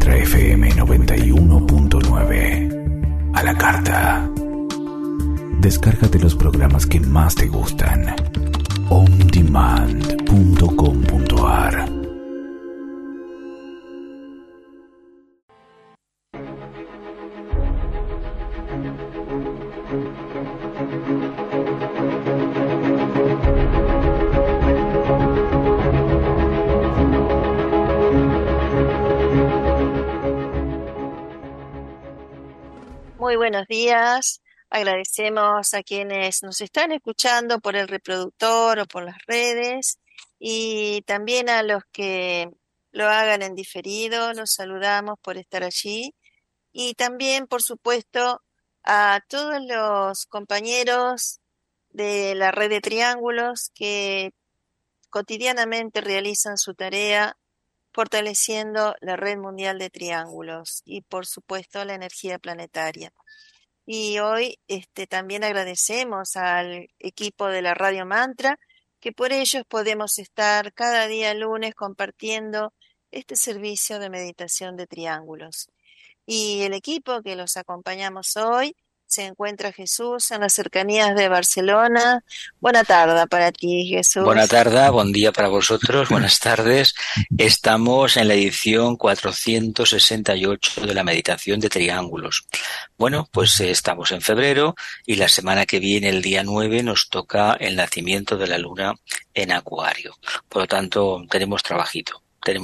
Mantra FM 91.9. A la carta. Descárgate los programas que más te gustan. ondemand.com.ar. Muy buenos días. Agradecemos a quienes nos están escuchando por el reproductor o por las redes y también a los que lo hagan en diferido. Los saludamos por estar allí y también, por supuesto, a todos los compañeros de la red de triángulos que cotidianamente realizan su tarea fortaleciendo la red mundial de triángulos y, por supuesto, la energía planetaria. Y hoy también agradecemos al equipo de la Radio Mantra, que por ellos podemos estar cada día lunes compartiendo este servicio de meditación de triángulos. Y el equipo que los acompañamos hoy se encuentra Jesús en las cercanías de Barcelona. Buena tarde para ti, Jesús. Buena tarde, buen día para vosotros, buenas tardes. Estamos en la edición 468 de la meditación de triángulos. Bueno, pues estamos en febrero y la semana que viene, el día 9, nos toca el nacimiento de la luna en Acuario. Por lo tanto, tenemos trabajito.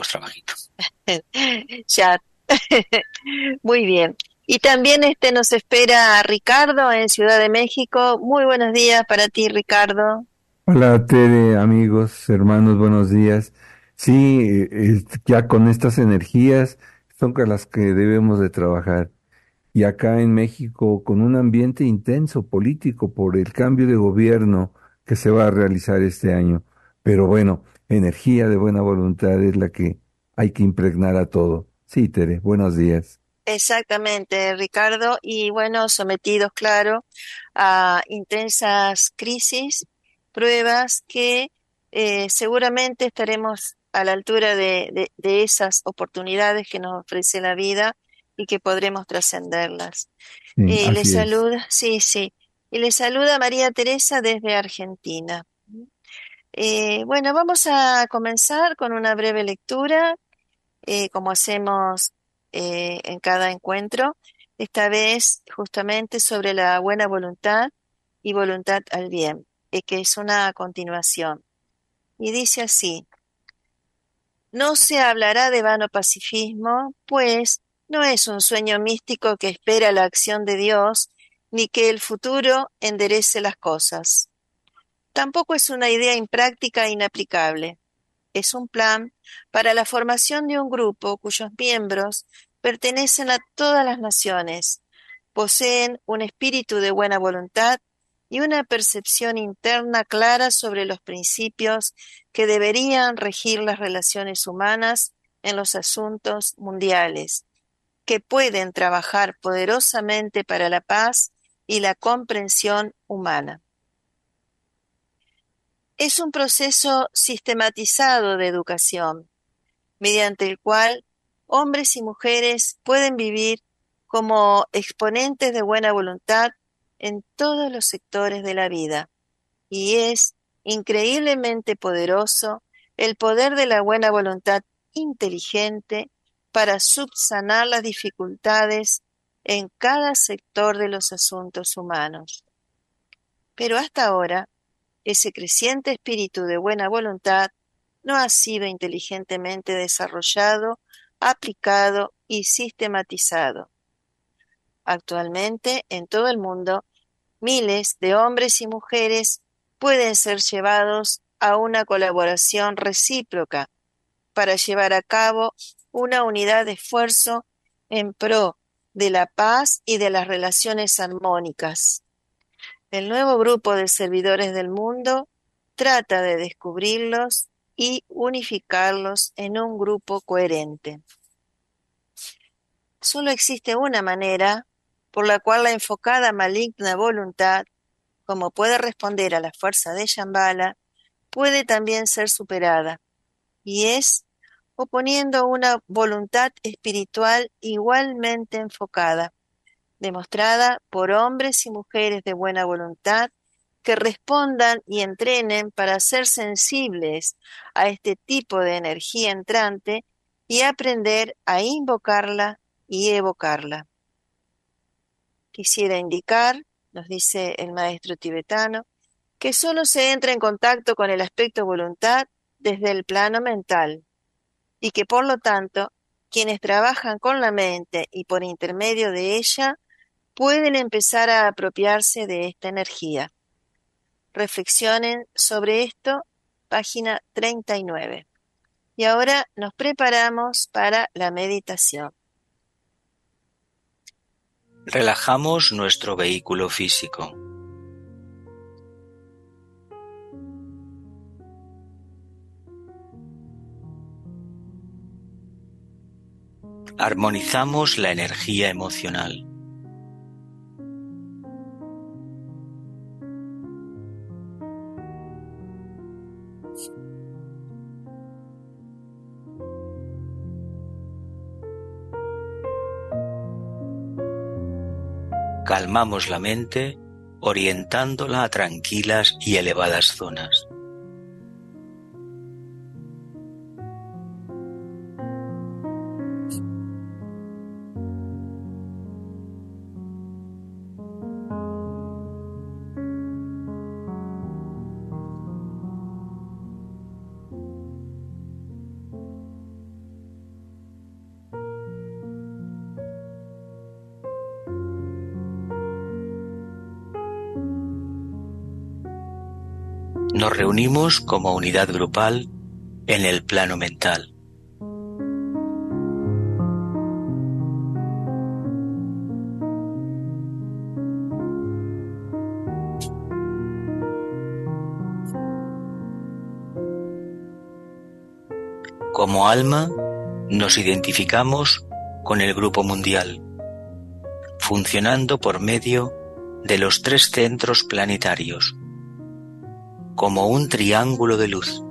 Ya. Muy bien. Y también nos espera Ricardo en Ciudad de México. Muy buenos días para ti, Ricardo. Hola Tere, amigos, hermanos, buenos días. Sí, ya con estas energías son con las que debemos de trabajar. Y acá en México, con un ambiente intenso político por el cambio de gobierno que se va a realizar este año. Pero bueno, energía de buena voluntad es la que hay que impregnar a todo. Sí, Tere, buenos días. Exactamente, Ricardo. Y bueno, sometidos, claro, a intensas crisis, pruebas que seguramente estaremos a la altura de esas oportunidades que nos ofrece la vida y que podremos trascenderlas. Sí, Les así es. saluda, sí, sí, y les saluda María Teresa desde Argentina. Bueno, vamos a comenzar con una breve lectura, como hacemos en cada encuentro, esta vez justamente sobre la buena voluntad y voluntad al bien, que es una continuación. Y dice así: no se hablará de vano pacifismo, pues no es un sueño místico que espera la acción de Dios, ni que el futuro enderece las cosas. Tampoco es una idea impráctica e inaplicable. Es un plan para la formación de un grupo cuyos miembros pertenecen a todas las naciones, poseen un espíritu de buena voluntad y una percepción interna clara sobre los principios que deberían regir las relaciones humanas en los asuntos mundiales, que pueden trabajar poderosamente para la paz y la comprensión humana. Es un proceso sistematizado de educación, mediante el cual hombres y mujeres pueden vivir como exponentes de buena voluntad en todos los sectores de la vida. Y es increíblemente poderoso el poder de la buena voluntad inteligente para subsanar las dificultades en cada sector de los asuntos humanos. Pero hasta ahora, ese creciente espíritu de buena voluntad no ha sido inteligentemente desarrollado, aplicado y sistematizado. Actualmente, en todo el mundo, miles de hombres y mujeres pueden ser llevados a una colaboración recíproca para llevar a cabo una unidad de esfuerzo en pro de la paz y de las relaciones armónicas. El nuevo grupo de servidores del mundo trata de descubrirlos y unificarlos en un grupo coherente. Solo existe una manera por la cual la enfocada maligna voluntad, como puede responder a la fuerza de Shambhala, puede también ser superada, y es o poniendo una voluntad espiritual igualmente enfocada, demostrada por hombres y mujeres de buena voluntad que respondan y entrenen para ser sensibles a este tipo de energía entrante y aprender a invocarla y evocarla. Quisiera indicar, nos dice el maestro tibetano, que solo se entra en contacto con el aspecto voluntad desde el plano mental y que por lo tanto quienes trabajan con la mente y por intermedio de ella pueden empezar a apropiarse de esta energía. Reflexionen sobre esto, página 39. Y ahora nos preparamos para la meditación. Relajamos nuestro vehículo físico. Armonizamos la energía emocional. Calmamos la mente, orientándola a tranquilas y elevadas zonas. Nos reunimos como unidad grupal en el plano mental. Como alma, nos identificamos con el grupo mundial, funcionando por medio de los 3 centros planetarios, como un triángulo de luz.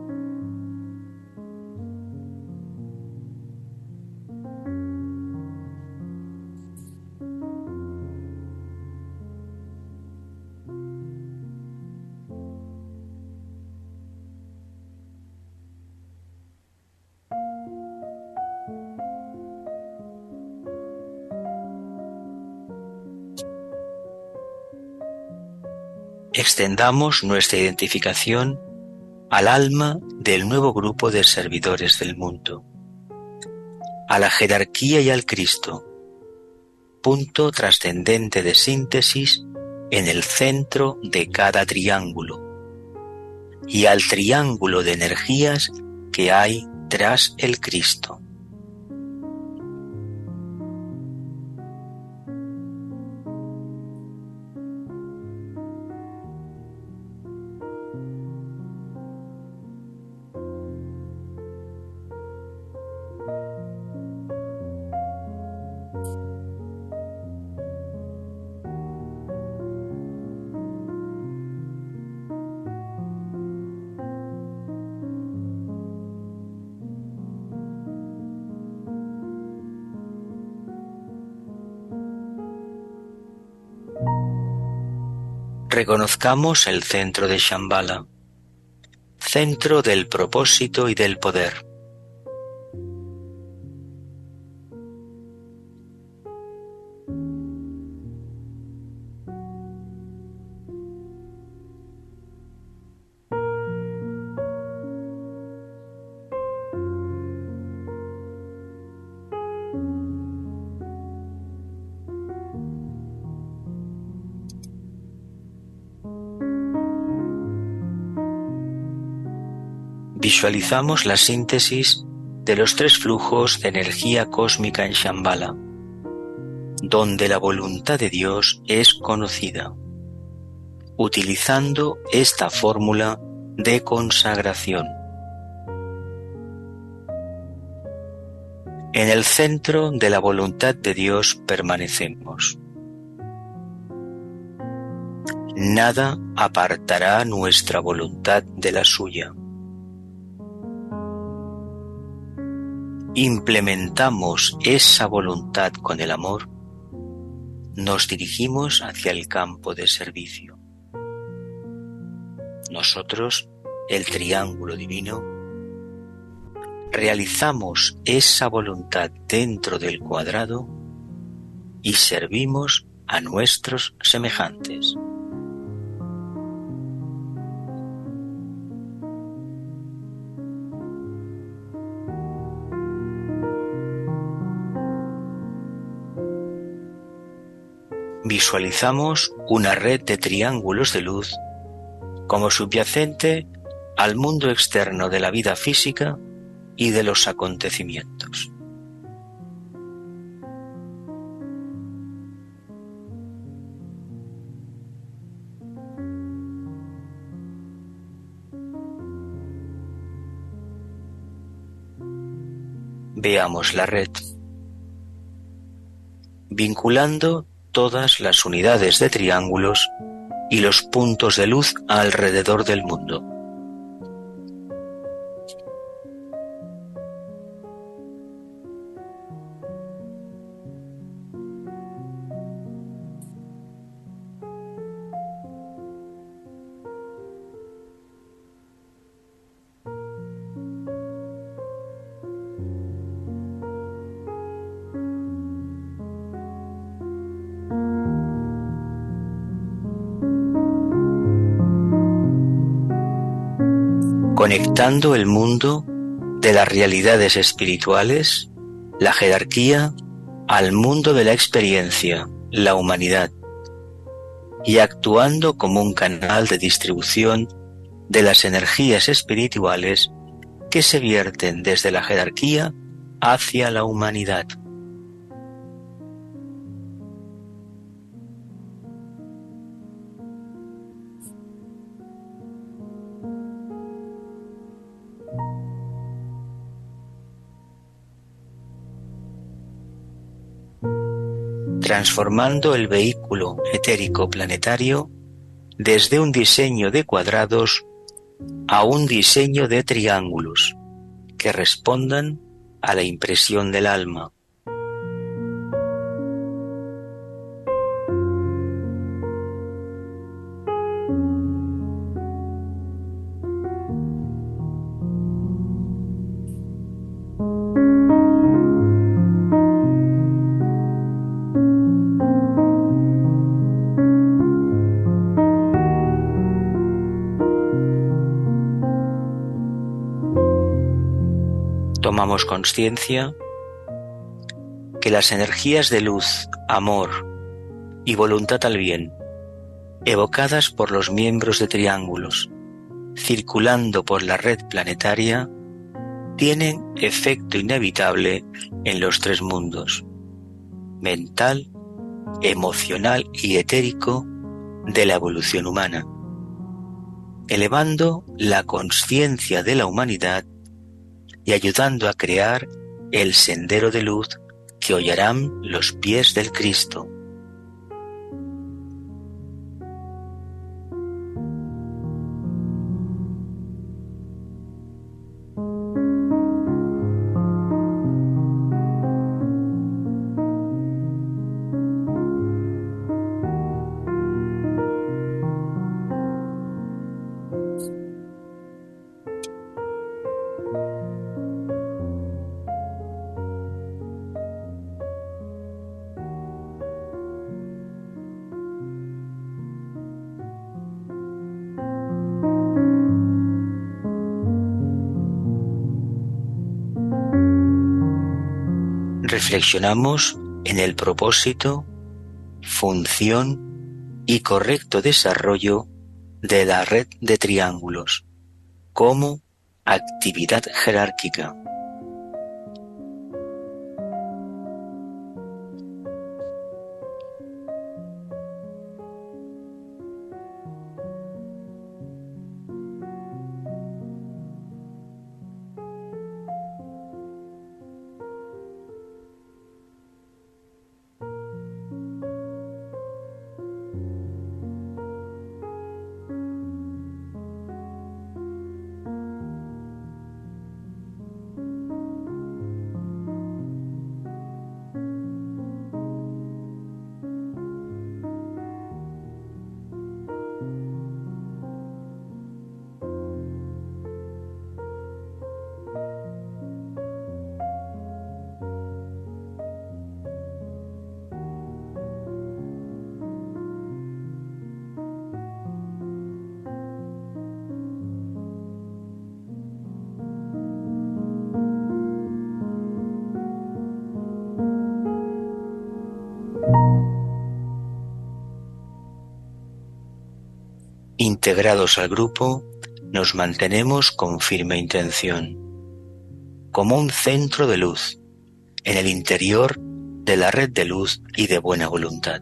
Extendamos nuestra identificación al alma del nuevo grupo de servidores del mundo, a la jerarquía y al Cristo, punto trascendente de síntesis en el centro de cada triángulo, y al triángulo de energías que hay tras el Cristo. Reconozcamos el centro de Shambhala, centro del propósito y del poder. Visualizamos la síntesis de los 3 flujos de energía cósmica en Shambhala, donde la voluntad de Dios es conocida, utilizando esta fórmula de consagración. En el centro de la voluntad de Dios permanecemos. Nada apartará nuestra voluntad de la suya. implementamos esa voluntad con el amor, nos dirigimos hacia el campo de servicio. Nosotros, el triángulo divino, realizamos esa voluntad dentro del cuadrado y servimos a nuestros semejantes. Visualizamos una red de triángulos de luz como subyacente al mundo externo de la vida física y de los acontecimientos. Veamos la red, vinculando todas las unidades de triángulos y los puntos de luz alrededor del mundo. Conectando el mundo de las realidades espirituales, la jerarquía, al mundo de la experiencia, la humanidad, y actuando como un canal de distribución de las energías espirituales que se vierten desde la jerarquía hacia la humanidad. Transformando el vehículo etérico planetario desde un diseño de cuadrados a un diseño de triángulos que respondan a la impresión del alma. Tomamos conciencia que las energías de luz, amor y voluntad al bien, evocadas por los miembros de triángulos, circulando por la red planetaria, tienen efecto inevitable en los tres mundos, mental, emocional y etérico de la evolución humana, elevando la conciencia de la humanidad y ayudando a crear el sendero de luz que hollarán los pies del Cristo. Reflexionamos en el propósito, función y correcto desarrollo de la red de triángulos como actividad jerárquica. integrados al grupo, nos mantenemos con firme intención, como un centro de luz en el interior de la red de luz y de buena voluntad.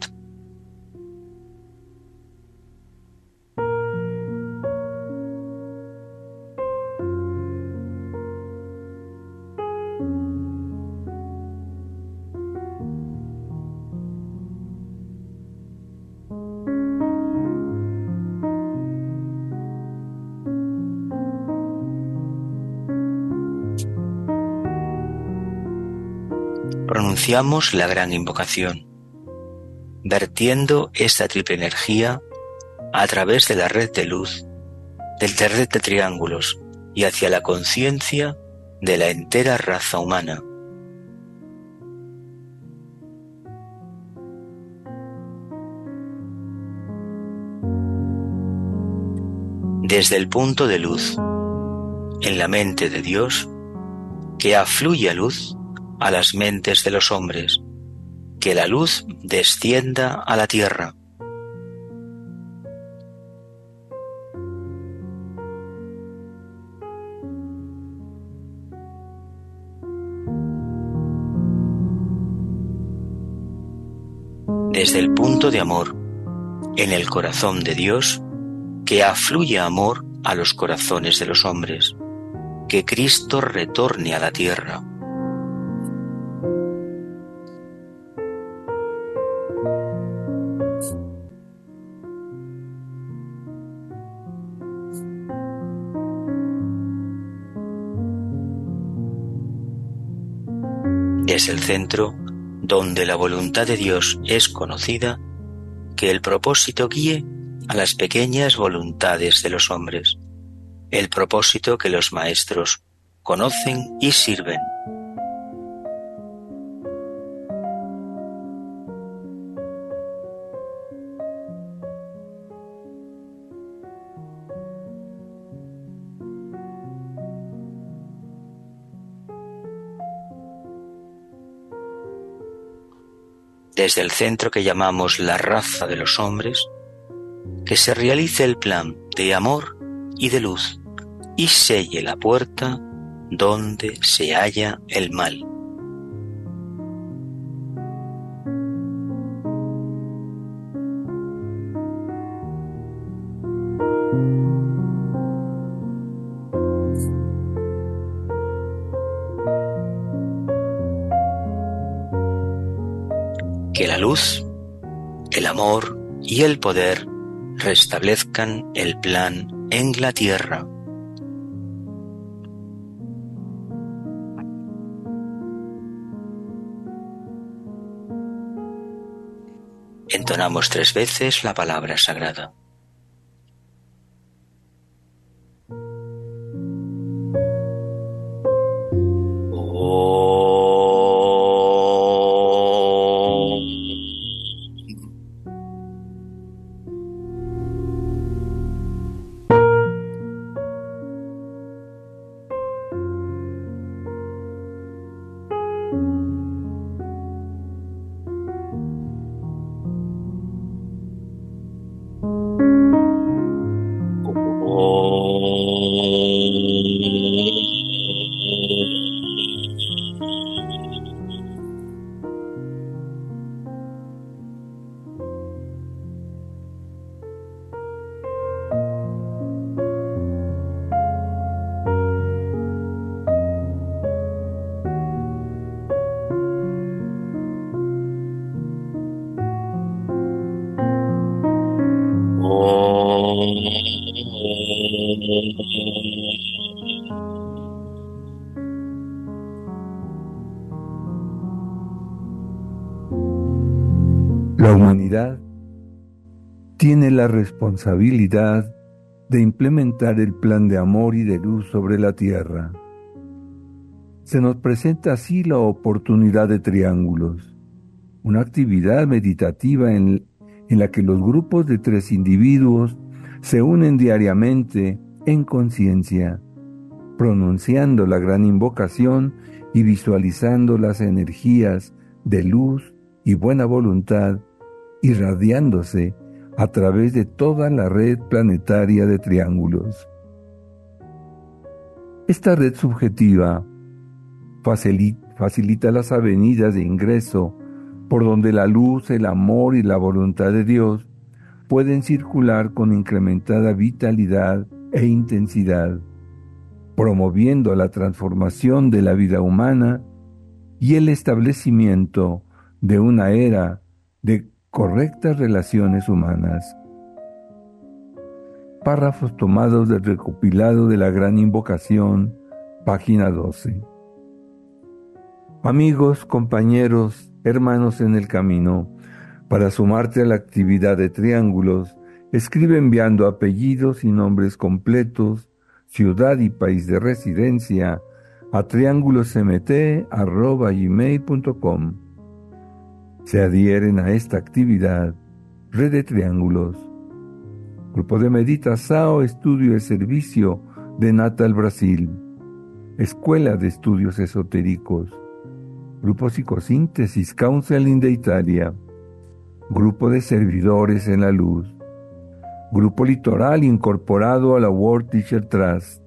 Pronunciamos la gran invocación, vertiendo esta triple energía a través de la red de luz, del red de triángulos y hacia la conciencia de la entera raza humana. Desde el punto de luz, en la mente de Dios, que afluya luz a las mentes de los hombres, que la luz descienda a la tierra. Desde el punto de amor, en el corazón de Dios, que afluya amor a los corazones de los hombres, que Cristo retorne a la tierra. Es el centro donde la voluntad de Dios es conocida, que el propósito guíe a las pequeñas voluntades de los hombres, el propósito que los maestros conocen y sirven. Desde el centro que llamamos la raza de los hombres, que se realice el plan de amor y de luz y selle la puerta donde se halla el mal. Que la luz, el amor y el poder restablezcan el plan en la tierra. Entonamos 3 veces la palabra sagrada. La humanidad tiene la responsabilidad de implementar el plan de amor y de luz sobre la tierra. Se nos presenta así la oportunidad de triángulos, una actividad meditativa en la que los grupos de 3 individuos se unen diariamente en conciencia, pronunciando la gran invocación y visualizando las energías de luz y buena voluntad irradiándose a través de toda la red planetaria de triángulos. Esta red subjetiva facilita las avenidas de ingreso por donde la luz, el amor y la voluntad de Dios pueden circular con incrementada vitalidad e intensidad, promoviendo la transformación de la vida humana y el establecimiento de una era de correctas relaciones humanas. Párrafos tomados del recopilado de la Gran Invocación, página 12. Amigos, compañeros, hermanos en el camino, para sumarte a la actividad de triángulos, escribe enviando apellidos y nombres completos, ciudad y país de residencia a triangulosmt@gmail.com. Se adhieren a esta actividad Red de Triángulos, Grupo de Meditación, Estudio y Servicio de Natal, Brasil, Escuela de Estudios Esotéricos, Grupo Psicosíntesis Counseling de Italia, Grupo de Servidores en la Luz, Grupo Litoral incorporado a la World Teacher Trust,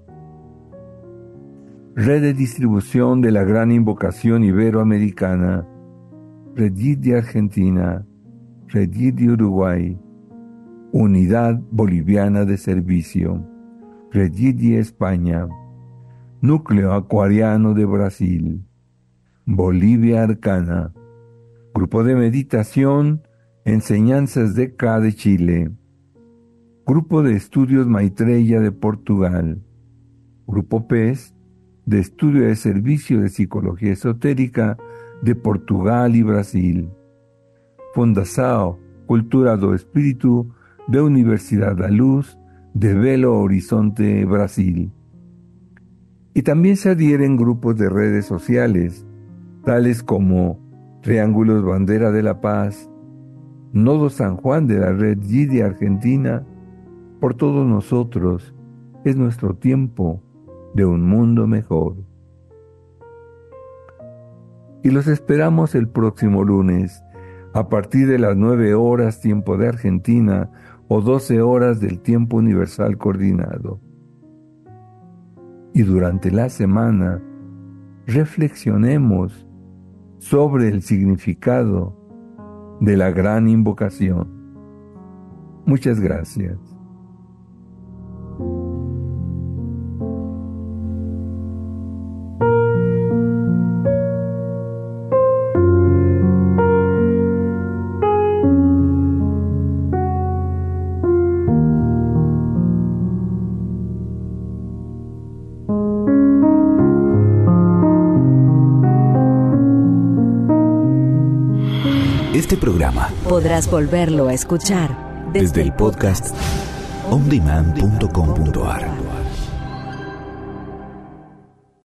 Red de Distribución de la Gran Invocación Iberoamericana, Red de Argentina, Red de Uruguay, Unidad Boliviana de Servicio, Red de España, Núcleo Acuariano de Brasil, Bolivia Arcana, Grupo de Meditación, Enseñanzas de K de Chile, Grupo de Estudios Maitreya de Portugal, Grupo PES, de Estudio de Servicio de Psicología Esotérica de Portugal y Brasil, Fundação Cultura do Espírito de Universidad da Luz de Belo Horizonte, Brasil. Y también se adhieren grupos de redes sociales, tales como Triángulos Bandera de la Paz, Nodo San Juan de la Red G de Argentina. Por todos nosotros es nuestro tiempo de un mundo mejor. Y los esperamos el próximo lunes, a partir de las 9 horas tiempo de Argentina o 12 horas del tiempo universal coordinado. Y durante la semana, reflexionemos sobre el significado de la Gran Invocación. Muchas gracias. Este programa podrás volverlo a escuchar desde el podcast ondemand.com.ar.